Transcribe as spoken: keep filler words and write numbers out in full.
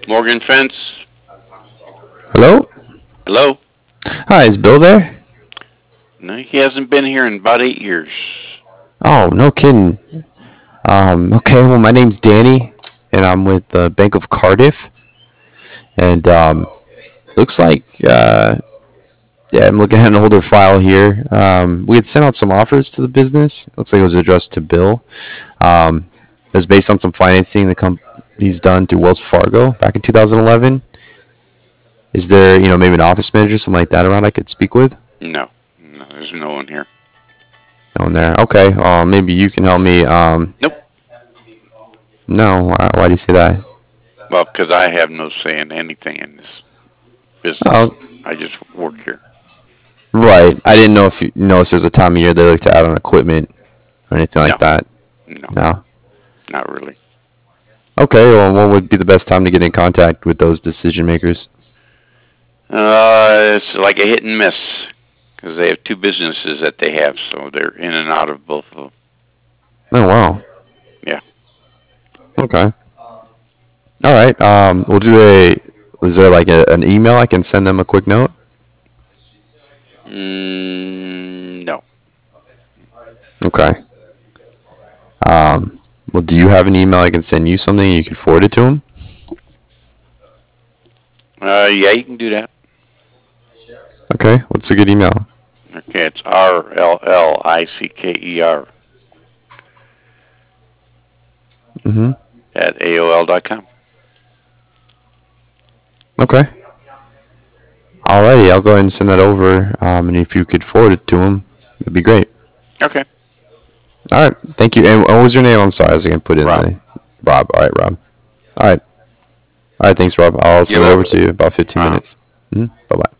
Morgan Fence. Hello? Hello? Hi, is Bill there? No, he hasn't been here in about eight years. Oh, no kidding. Um, okay, well, my name's Danny, and I'm with the Bank of Cardiff. And um, looks like, uh, yeah, I'm looking at an older file here. Um, we had sent out some offers to the business. Looks like it was addressed to Bill. Um, it was based on some financing the company's done through Wells Fargo back in two thousand eleven. Is there, you know, maybe an office manager, something like that around I could speak with? No, no, there's no one here. No one there. Okay, uh, maybe you can help me. Um, Nope. no, why, why do you say that? Well, because I have no say in anything in this business. Oh, I just work here. right. I didn't know if you noticed there's a time of year they like to add on equipment or anything No, like that. no, No. not really. Okay, well, what would be the best time to get in contact with those decision makers? Uh, it's like a hit and miss because they have two businesses that they have, so they're in and out of both of them. Oh, wow. Yeah. Okay. All right. Um, we'll do a. Was there like a, an email I can send them a quick note? Mm, no. Okay. Um, well, do you have an email I can send you something and you can forward it to them? Uh, yeah, you can do that. Okay. What's a good email? Okay, it's R L L I C K E R Mm-hmm. at A O L dot com. Okay. Alrighty, I'll go ahead and send that over. Um, and if you could forward it to them, it'd be great. Okay. All right. Thank you. And what was your name? I'm sorry. I was going to put in Rob. the Rob. All right, Rob. All right. All right. Thanks, Rob. I'll You're send it over welcome. to you in about fifteen Uh-huh. minutes. Mm-hmm. Bye bye.